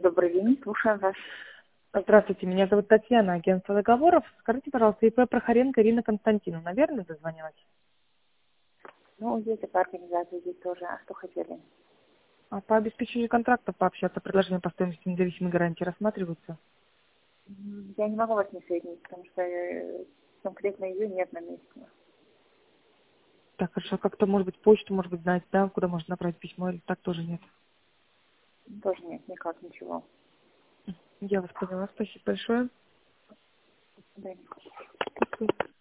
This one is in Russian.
Добрый день, слушаем вас. Здравствуйте, меня зовут Татьяна, агентство договоров. Скажите, пожалуйста, ИП Прохоренко Ирина Константиновна, наверное, дозвонилась? Ну, есть по организации здесь тоже. А что хотели? А по обеспечению контракта пообщаться, предложение по стоимости независимой гарантии рассматриваются? Я не могу вас не соединить, потому что конкретно ее нет на месте. Так, хорошо, как-то, может быть, почту, может быть, знаете, да, куда можно направить письмо, или так тоже нет? Тоже нет, никак, ничего. Я вас поняла, спасибо большое. Да.